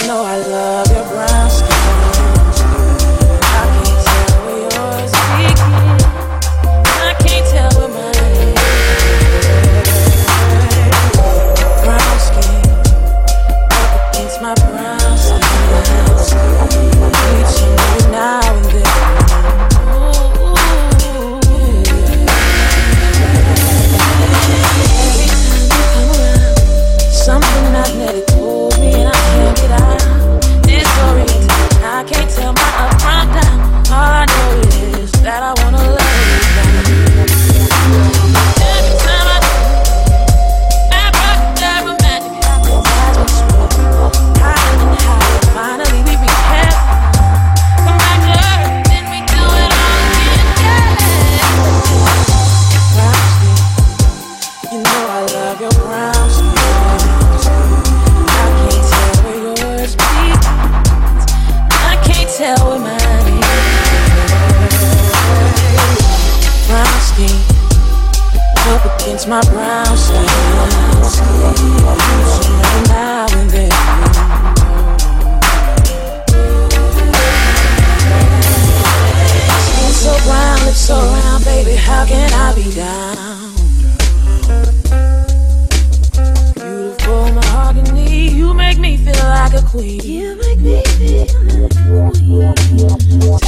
know I love your brown skin. I can't tell where yours begins. I can't tell where mine is. Brown skin up against my brown skin. Reaching you now and then. Something magnetic pulls me and I can't get out. Disoriented, I can't tell my up from down. All I know is that I wanna love you down. Every time I do, abracadabra magic happens as we swim. Higher and higher, finally we reach heaven. Come back to earth, then we do it all again. Brown skin, you know I love your brown skin. Tell where mine is. Brown skin up against my brown skin. Now and then. Skin so brown, lips so round, baby, how can I be down? Beautiful mahogany, you make me feel like a queen. You make me feel like a queen.